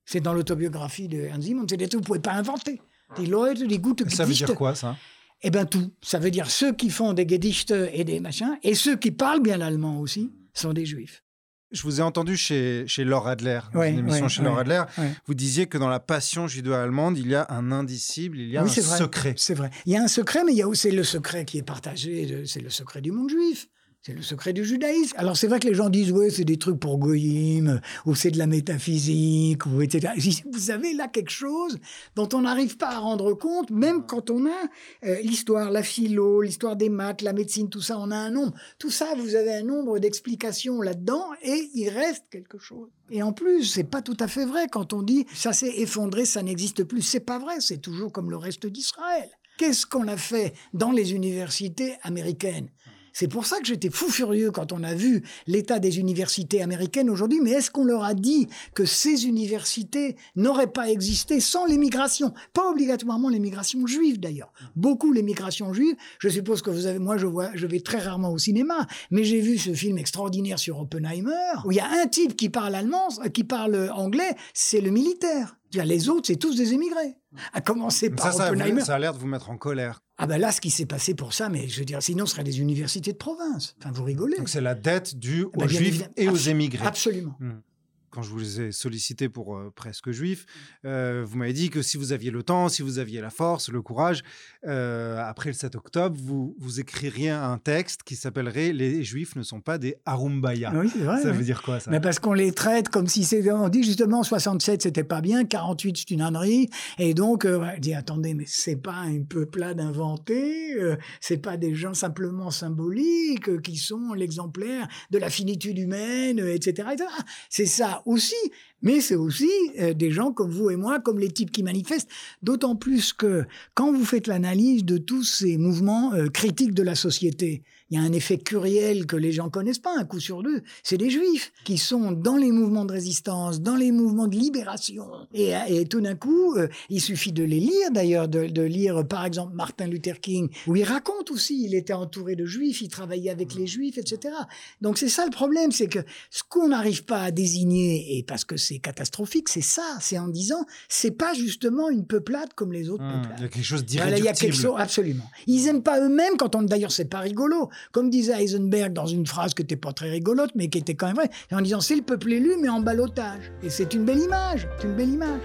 C'est dans l'autobiographie de Ernst Simon. C'est des trucs que vous ne pouvez pas inventer. Die Leute, die gute Gedichte. Ça veut dire quoi, ça? Eh bien, tout. Ça veut dire ceux qui font des Gedichte et des machins, et ceux qui parlent bien l'allemand aussi, sont des juifs. Je vous ai entendu chez, chez Laure Adler, dans ouais, une émission ouais, chez ouais, Laure Adler. Ouais. Vous disiez que dans la passion judéo-allemande, il y a un indicible, il y a oui, un c'est vrai, secret. C'est vrai. Il y a un secret, mais il y a aussi le secret qui est partagé, c'est le secret du monde juif. C'est le secret du judaïsme. Alors, c'est vrai que les gens disent, ouais, c'est des trucs pour goyim, ou c'est de la métaphysique, ou et cetera. Vous avez là quelque chose dont on n'arrive pas à rendre compte, même quand on a euh, l'histoire, la philo, l'histoire des maths, la médecine, tout ça, on a un nombre. Tout ça, vous avez un nombre d'explications là-dedans, et il reste quelque chose. Et en plus, c'est pas tout à fait vrai quand on dit, ça s'est effondré, ça n'existe plus. C'est pas vrai, c'est toujours comme le reste d'Israël. Qu'est-ce qu'on a fait dans les universités américaines ? C'est pour ça que j'étais fou furieux quand on a vu l'état des universités américaines aujourd'hui. Mais est-ce qu'on leur a dit que ces universités n'auraient pas existé sans l'émigration? Pas obligatoirement l'émigration juive d'ailleurs. Beaucoup l'émigration juive. Je suppose que vous avez, moi je vois, je vais très rarement au cinéma, mais j'ai vu ce film extraordinaire sur Oppenheimer où il y a un type qui parle allemand, qui parle anglais, c'est le militaire. Les autres, c'est tous des émigrés. À commencer par ça, Oppenheimer. Ça, ça a l'air de vous mettre en colère. Ah ben là, ce qui s'est passé pour ça, mais je veux dire, sinon ce serait des universités de province. Enfin, vous rigolez. Donc c'est la dette due aux ben, juifs et aux émigrés. Absolument. Hum. Quand je vous ai sollicité pour euh, Presque Juif, euh, vous m'avez dit que si vous aviez le temps, si vous aviez la force, le courage, euh, après le sept octobre, vous, vous écririez un texte qui s'appellerait « Les Juifs ne sont pas des Arumbaya ». Oui, c'est vrai. Ça oui. veut dire quoi, ça? Mais parce qu'on les traite comme si c'était... On dit justement, soixante-sept, c'était pas bien, quarante-huit, c'est une ânerie. Et donc, euh, on dit, attendez, mais c'est pas une peuplade inventée, euh, c'est pas des gens simplement symboliques euh, qui sont l'exemplaire de la finitude humaine, euh, et cetera, et cetera. C'est ça aussi, mais c'est aussi euh, des gens comme vous et moi, comme les types qui manifestent, d'autant plus que quand vous faites l'analyse de tous ces mouvements euh, critiques de la société, il y a un effet curiel que les gens connaissent pas, un coup sur deux, c'est des juifs qui sont dans les mouvements de résistance, dans les mouvements de libération, et, et tout d'un coup, euh, il suffit de les lire d'ailleurs, de, de lire par exemple Martin Luther King, où il raconte aussi, il était entouré de juifs, il travaillait avec les juifs, et cetera. Donc c'est ça le problème, c'est que ce qu'on n'arrive pas à désigner, et parce que c'est catastrophique, c'est ça, c'est en disant, c'est pas justement une peuplade comme les autres mmh, peuplades. Il y a quelque chose Voilà, il y a quelque d'irréductible. chose, absolument. Ils aiment pas eux-mêmes quand on, d'ailleurs c'est pas rigolo. Comme disait Heisenberg dans une phrase qui n'était pas très rigolote, mais qui était quand même vraie, en disant c'est le peuple élu, mais en ballottage. Et c'est une belle image, c'est une belle image.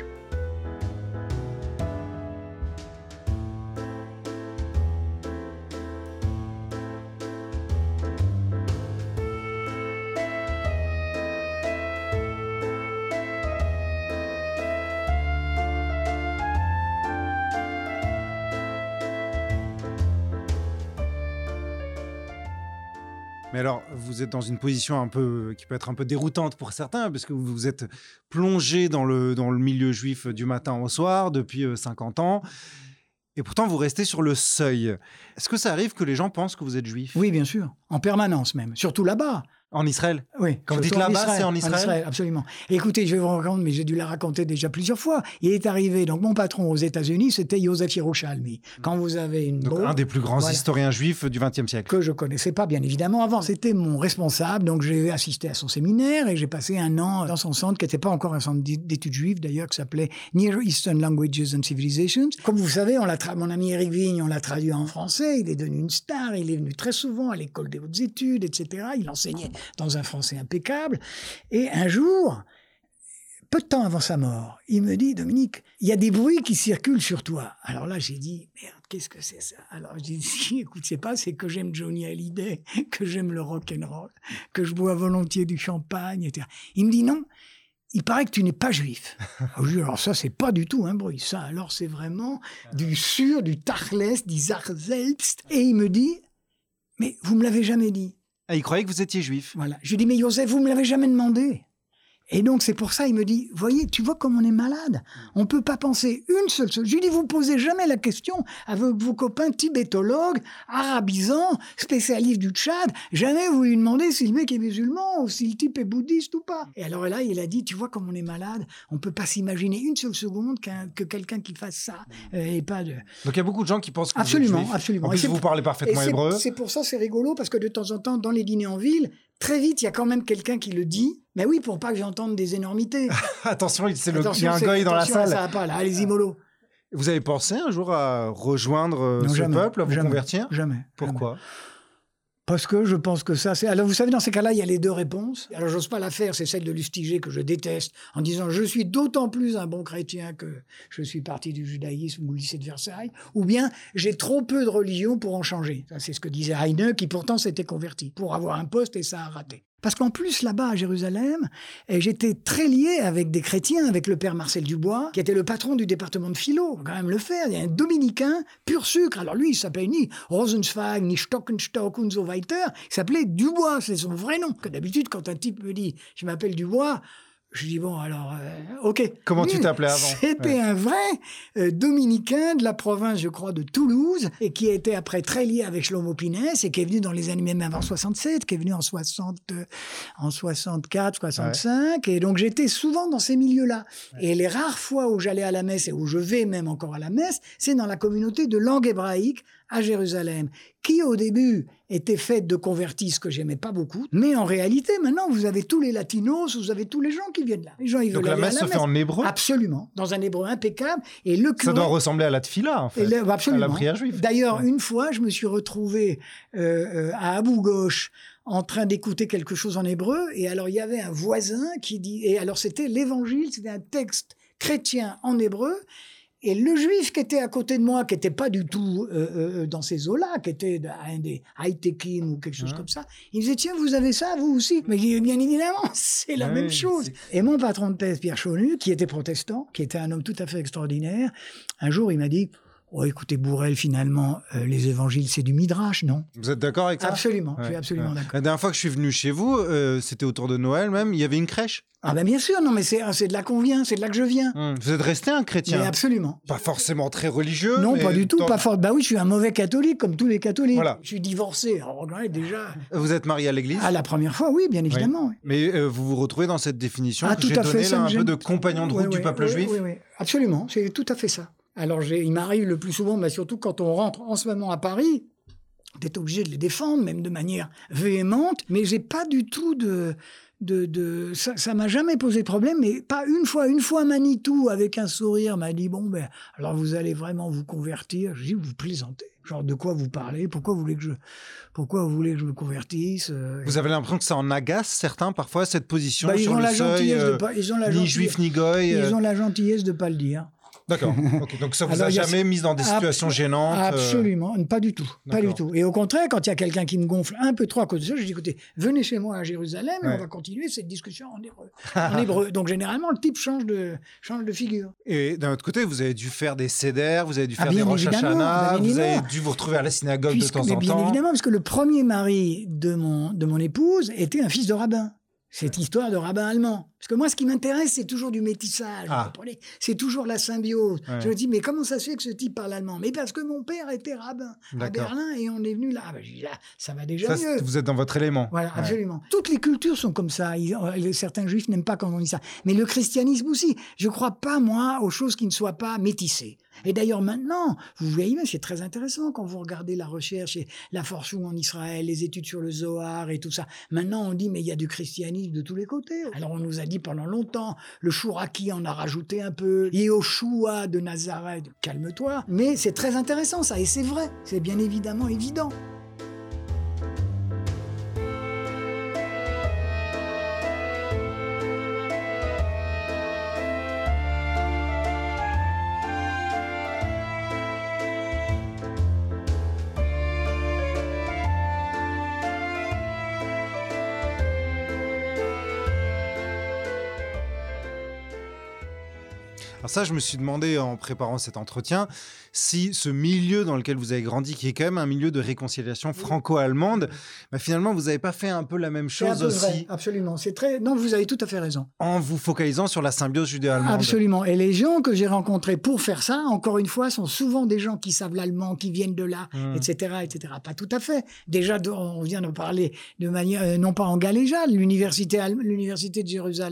Mais alors, vous êtes dans une position un peu, qui peut être un peu déroutante pour certains, parce que vous vous êtes plongé dans le, dans le milieu juif du matin au soir depuis euh, cinquante ans. Et pourtant, vous restez sur le seuil. Est-ce que ça arrive que les gens pensent que vous êtes juif? Oui, bien sûr. En permanence même. Surtout là-bas. En Israël? Oui. Quand vous dites là-bas, c'est en Israël? En Israël, absolument. Et écoutez, je vais vous raconter, mais j'ai dû la raconter déjà plusieurs fois. Il est arrivé, donc mon patron aux États-Unis, c'était Yosef Yerushalmi. Quand vous avez une... Donc, beau, un des plus grands voilà, historiens juifs du vingtième siècle. Que je connaissais pas, bien évidemment, avant. C'était mon responsable, donc j'ai assisté à son séminaire et j'ai passé un an dans son centre, qui n'était pas encore un centre d'études juives, d'ailleurs, qui s'appelait Near Eastern Languages and Civilizations. Comme vous savez, on l'a tra- mon ami Éric Vigne, on l'a traduit en français. Il est devenu une star. Il est venu très souvent à l'école des hautes études, et cetera. Il enseignait dans un français impeccable. Et un jour, peu de temps avant sa mort, il me dit, Dominique, il y a des bruits qui circulent sur toi. Alors là, j'ai dit, merde, qu'est-ce que c'est ça? Alors j'ai dit, écoute, c'est pas, c'est que j'aime Johnny Hallyday, que j'aime le rock'n'roll, que je bois volontiers du champagne, et cetera. Il me dit, non, il paraît que tu n'es pas juif. Alors, je dis, alors ça, c'est pas du tout un bruit. Ça, alors c'est vraiment du sûr, du Tachles, du Sach selbst. Et il me dit, mais vous me l'avez jamais dit. Ah, il croyait que vous étiez juif. Voilà. Je lui dis, mais Joseph, vous me l'avez jamais demandé. Et donc, c'est pour ça, il me dit, voyez, tu vois comme on est malade. On peut pas penser une seule chose. Je lui dis, vous posez jamais la question avec vos copains tibétologues, arabisants, spécialistes du Tchad. Jamais vous lui demandez si le mec est musulman ou si le type est bouddhiste ou pas. Et alors là, il a dit, tu vois comme on est malade. On peut pas s'imaginer une seule seconde qu'un, que quelqu'un qui fasse ça euh, et pas de... Donc, il y a beaucoup de gens qui pensent que absolument, vous êtes juif. Absolument, En plus, vous parlez parfaitement hébreu. C'est pour ça, c'est rigolo, parce que de temps en temps, dans les dîners en ville, très vite, il y a quand même quelqu'un qui le dit. Mais oui, pour pas que j'entende des énormités. Attention, c'est le, Attention, il y a un c'est- goy dans la attention, salle. Ça va pas, là. Allez-y, mollo. Vous avez pensé un jour à rejoindre euh, Non, ce jamais, peuple, à vous jamais, convertir? Jamais. Pourquoi? jamais. Parce que je pense que ça, c'est... Alors, vous savez, dans ces cas-là, il y a les deux réponses. Alors, j'ose pas la faire, c'est celle de Lustiger que je déteste, en disant « Je suis d'autant plus un bon chrétien que je suis parti du judaïsme ou du lycée de Versailles », ou bien « J'ai trop peu de religion pour en changer ». Ça, c'est ce que disait Heine, qui pourtant s'était converti, pour avoir un poste, et ça a raté. Parce qu'en plus, là-bas, à Jérusalem, eh, j'étais très lié avec des chrétiens, avec le père Marcel Dubois, qui était le patron du département de philo. On va quand même le faire. Il y a un dominicain, pur sucre. Alors lui, il s'appelait ni Rosenzweig, ni Stockenstock und so weiter. Il s'appelait Dubois, c'est son vrai nom. Que d'habitude, quand un type me dit « je m'appelle Dubois », je dis, bon, alors, euh, OK. Comment Lui, tu t'appelais avant? C'était ouais. un vrai euh, dominicain de la province, je crois, de Toulouse, et qui était après très lié avec Shlomo Pinès, et qui est venu dans les années même avant soixante-sept, qui est venu en, soixante, euh, en soixante-quatre, soixante-cinq, ouais. Et donc j'étais souvent dans ces milieux-là. Ouais. Et les rares fois où j'allais à la messe, et où je vais même encore à la messe, c'est dans la communauté de langue hébraïque à Jérusalem, qui au début était faite de convertis, ce que j'aimais pas beaucoup, mais en réalité, maintenant, vous avez tous les latinos, vous avez tous les gens qui viennent là. Les gens, ils Donc veulent la aller messe à la se fait en hébreu? Absolument, dans un hébreu impeccable. Et le curé... Ça doit ressembler à la tefila, en fait, le... Absolument. à la prière juive. D'ailleurs, ouais. une fois, je me suis retrouvé euh, à Abou Ghosh, en train d'écouter quelque chose en hébreu, et alors il y avait un voisin qui dit... Et alors c'était l'évangile, c'était un texte chrétien en hébreu. Et le juif qui était à côté de moi, qui n'était pas du tout euh, euh, dans ces eaux-là, qui était un des high-techim ou quelque chose ouais. comme ça, il me disait, tiens, vous avez ça, vous aussi? Mais bien évidemment, c'est la ouais, même chose. C'est... Et mon patron de thèse, Pierre Chaunu, qui était protestant, qui était un homme tout à fait extraordinaire, un jour, il m'a dit, oh, écoutez, Bourrel, finalement, euh, les évangiles, c'est du midrash, non? Vous êtes d'accord avec ça? Absolument, ouais. je suis absolument ouais. d'accord. La dernière fois que je suis venu chez vous, euh, c'était autour de Noël même, il y avait une crèche? Ah ben bien sûr, non mais c'est, c'est de là qu'on vient, c'est de là que je viens. Mmh. Vous êtes resté un chrétien? Mais absolument. Pas forcément très religieux? Non, mais pas du tout, dans... pas fort. Bah oui, je suis un mauvais catholique, comme tous les catholiques. Voilà. Je suis divorcé, alors regardez déjà... Vous êtes marié à l'église? Ah, la première fois, oui, bien évidemment. Oui. Oui. Mais euh, vous vous retrouvez dans cette définition ah, que j'ai donnée, là, un gêne... peu de compagnon de route oui, du oui, peuple oui, juif? Oui, oui, absolument, c'est tout à fait ça. Alors, j'ai... il m'arrive le plus souvent, bah, surtout quand on rentre en ce moment à Paris, d'être obligé de les défendre, même de manière véhémente, mais j'ai pas du tout de... De, de, ça, ça m'a jamais posé de problème, mais pas une fois. Une fois, Manitou, avec un sourire, m'a dit, bon, ben, alors vous allez vraiment vous convertir. Je dis, vous plaisantez. Genre, de quoi vous parlez? Pourquoi vous voulez que je, pourquoi vous voulez que je me convertisse? Vous avez l'impression que ça en agace certains, parfois, cette position bah, sur le seuil, euh, pas, ils ont la ni juif ni goy. Ils ont la gentillesse de pas le dire. D'accord. Okay. Donc ça vous Alors, a jamais a... mis dans des situations Ab... gênantes? Absolument, pas du tout, D'accord. pas du tout. Et au contraire, quand il y a quelqu'un qui me gonfle un peu trop à cause de ça, je dis écoutez, venez chez moi à Jérusalem et ouais. on va continuer cette discussion en hébreu. en hébreu. Donc généralement, le type change de change de figure. Et d'un autre côté, vous avez dû faire des sédères, vous avez dû faire ah, des Rosh Hashanah, vous avez dû vous retrouver à la synagogue Puisque, de temps mais en bien temps. Bien évidemment, parce que le premier mari de mon de mon épouse était un fils de rabbin. Cette histoire de rabbin allemand. Parce que moi, ce qui m'intéresse, c'est toujours du métissage. Ah. Vous comprenez ? C'est toujours la symbiose. Ouais. Je me dis, mais comment ça se fait que ce type parle allemand ? Mais parce que mon père était rabbin à Berlin et on est venu là. Ah ben, je dis, là, ça va déjà ça, mieux. Vous êtes dans votre élément. Voilà, ouais. absolument. Toutes les cultures sont comme ça. Ils, certains juifs n'aiment pas quand on dit ça. Mais le christianisme aussi. Je ne crois pas, moi, aux choses qui ne soient pas métissées. Et d'ailleurs, maintenant, vous voyez, c'est très intéressant quand vous regardez la recherche et la Forschung en Israël, les études sur le Zohar et tout ça. Maintenant, on dit, mais il y a du christianisme de tous les côtés. Alors, on nous a dit pendant longtemps, le Chouraki en a rajouté un peu, Yehoshua de Nazareth, calme-toi. Mais c'est très intéressant, ça, et c'est vrai. C'est bien évidemment évident. Alors ça, je me suis demandé en préparant cet entretien si ce milieu dans lequel vous avez grandi, qui est quand même un milieu de réconciliation franco-allemande, bah finalement, vous n'avez pas fait un peu la même chose aussi vrai, absolument. C'est très... Non, vous avez tout à fait raison. En vous focalisant sur la symbiose judéo-allemande. Absolument. Et les gens que j'ai rencontrés pour faire ça, encore une fois, sont souvent des gens qui savent l'allemand, qui viennent de là, mmh. et cetera, et cetera. Pas tout à fait. Déjà, on vient de parler de manière, euh, non pas en galéjade, l'université, l'université de Jérusalem.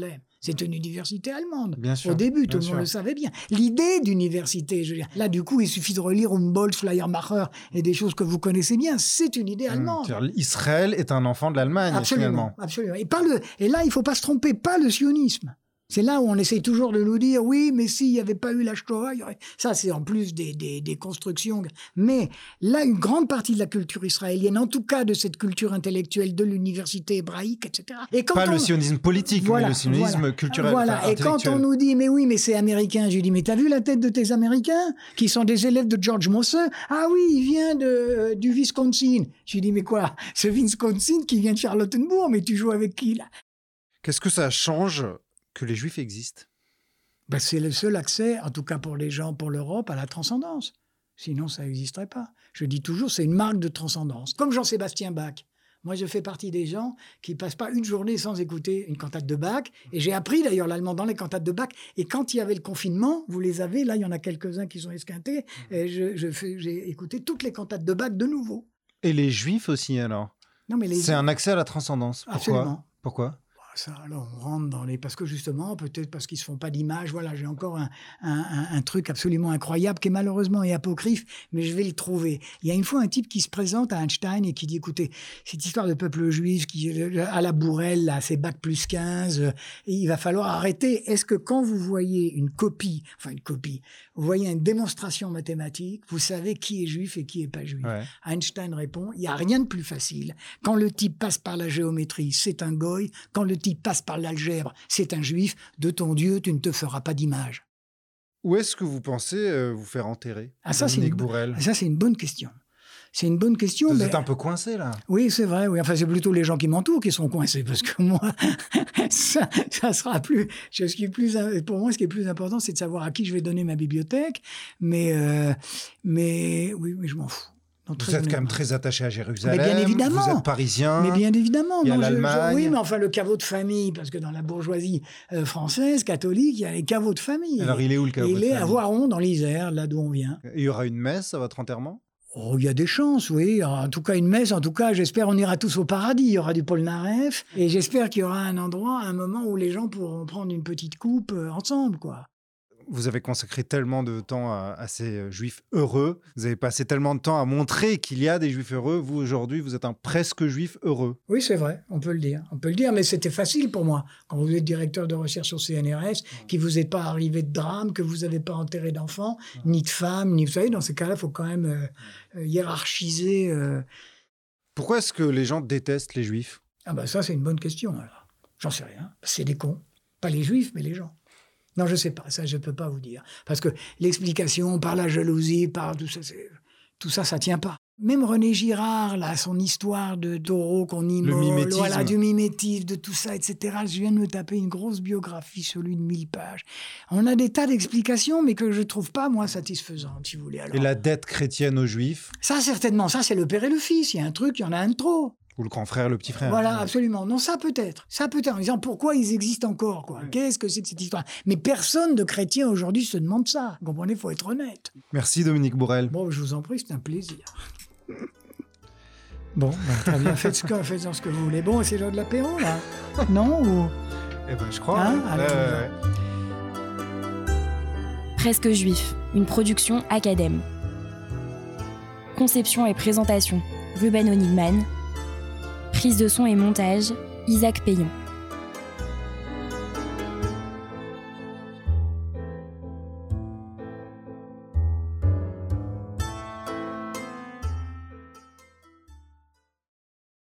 C'est une université allemande. Bien sûr, Au début, tout bien le monde sûr. le savait bien. L'idée d'université, je veux dire. Là, du coup, il suffit de relire Humboldt, Schleiermacher et des choses que vous connaissez bien. C'est une idée allemande. Mmh. Israël est un enfant de l'Allemagne, Absolument, finalement. absolument. Et, pas le, et là, il ne faut pas se tromper, pas le sionisme. C'est là où on essaye toujours de nous dire, oui, mais s'il n'y avait pas eu la Shoah, il y aurait... Ça, c'est en plus des, des, des constructions. Mais là, une grande partie de la culture israélienne, en tout cas de cette culture intellectuelle de l'université hébraïque, et cetera. Et quand Pas on... le sionisme politique, voilà, mais le sionisme voilà, culturel. Voilà. Enfin, Et quand on nous dit, mais oui, mais c'est américain, je lui dis, mais t'as vu la tête de tes Américains qui sont des élèves de George Mosse? Ah oui, il vient de, du Wisconsin. Je lui dis, mais quoi? Ce Wisconsin qui vient de Charlottenburg, mais tu joues avec qui, là? Qu'est-ce que ça change que les Juifs existent? Ben, c'est le seul accès, en tout cas pour les gens, pour l'Europe, à la transcendance. Sinon, ça n'existerait pas. Je dis toujours, c'est une marque de transcendance. Comme Jean-Sébastien Bach. Moi, je fais partie des gens qui ne passent pas une journée sans écouter une cantate de Bach. Et j'ai appris d'ailleurs l'allemand dans les cantates de Bach. Et quand il y avait le confinement, vous les avez, là, il y en a quelques-uns qui sont esquintés. Et je, je fais, j'ai écouté toutes les cantates de Bach de nouveau. Et les Juifs aussi, alors? Non, mais les... C'est un accès à la transcendance. Pourquoi? Absolument. Pourquoi? Ça, alors on rentre dans les... Parce que justement, peut-être parce qu'ils ne se font pas d'image, voilà, j'ai encore un, un, un, un truc absolument incroyable qui est malheureusement est apocryphe, mais je vais le trouver. Il y a une fois un type qui se présente à Einstein et qui dit, écoutez, cette histoire de peuple juif qui à la bourrelle, là, c'est bac plus quinze, et il va falloir arrêter. Est-ce que quand vous voyez une copie, enfin une copie, vous voyez une démonstration mathématique, vous savez qui est juif et qui n'est pas juif? Ouais. Einstein répond, il n'y a rien de plus facile. Quand le type passe par la géométrie, c'est un goy. Quand le type passe par l'algèbre, c'est un juif. De ton Dieu, tu ne te feras pas d'image. Où est-ce que vous pensez euh, vous faire enterrer, Ah, ça, c'est une, Bourrel? ça, c'est une bonne question. C'est une bonne question. Vous mais... êtes un peu coincé, là. Oui, c'est vrai. Oui. Enfin, c'est plutôt les gens qui m'entourent qui sont coincés, parce que moi, ça, ça sera plus... Ce qui est plus... Pour moi, ce qui est plus important, c'est de savoir à qui je vais donner ma bibliothèque. Mais, euh, mais oui, mais je m'en fous. Non, vous êtes quand même très attaché à Jérusalem. Mais bien évidemment. Vous êtes parisien. Mais bien évidemment. Il y a non, l'Allemagne. Je, je, oui, mais enfin, le caveau de famille, parce que dans la bourgeoisie euh, française, catholique, il y a les caveaux de famille. Alors, il est où le caveau de famille? Il est à Voiron, dans l'Isère, là d'où on vient. Et il y aura une messe à votre enterrement? Oh, il y a des chances, oui. En tout cas, une messe, en tout cas, j'espère on ira tous au paradis. Il y aura du Polnareff. Et j'espère qu'il y aura un endroit, un moment où les gens pourront prendre une petite coupe euh, ensemble, quoi. Vous avez consacré tellement de temps à, à ces euh, juifs heureux. Vous avez passé tellement de temps à montrer qu'il y a des juifs heureux. Vous, aujourd'hui, vous êtes un presque juif heureux. Oui, c'est vrai, on peut le dire. On peut le dire, mais c'était facile pour moi. Quand vous êtes directeur de recherche au C N R S, qu'il ne vous est pas arrivé de drame, que vous n'avez pas enterré d'enfants, ni de femmes, ni... Vous savez, dans ces cas-là, il faut quand même euh, euh, hiérarchiser... Euh... Pourquoi est-ce que les gens détestent les juifs? Ah ben ça, c'est une bonne question, alors. J'en sais rien. C'est des cons. Pas les juifs, mais les gens. Non, je ne sais pas, ça je ne peux pas vous dire. Parce que l'explication par la jalousie, par tout ça, c'est... tout ça, ça ne tient pas. Même René Girard, là, son histoire de taureau qu'on immole, voilà, du mimétisme, de tout ça, et cetera. Je viens de me taper une grosse biographie sur lui de mille pages. On a des tas d'explications, mais que je ne trouve pas, moi, satisfaisantes, si vous voulez. Alors, et la dette chrétienne aux juifs? Ça, certainement, ça, c'est le père et le fils. Il y a un truc, il y en a un de trop. Ou le grand frère, le petit frère. Voilà, absolument. Non, ça peut-être. Ça peut-être. En disant pourquoi ils existent encore, quoi. Oui. Qu'est-ce que c'est que cette histoire? Mais personne de chrétien aujourd'hui se demande ça. Vous comprenez, il faut être honnête. Merci Dominique Bourel. Bon, je vous en prie, c'est un plaisir. Bon, ben, très bien. Faites ce que, faites ce que vous voulez. Bon, c'est l'heure de l'apéro, là? Non ou... Eh ben, je crois. Hein ouais. Alors, euh, Presque juif, une production Academ. Conception et présentation, Ruben Honigman. Prise de son et montage, Isaac Payon.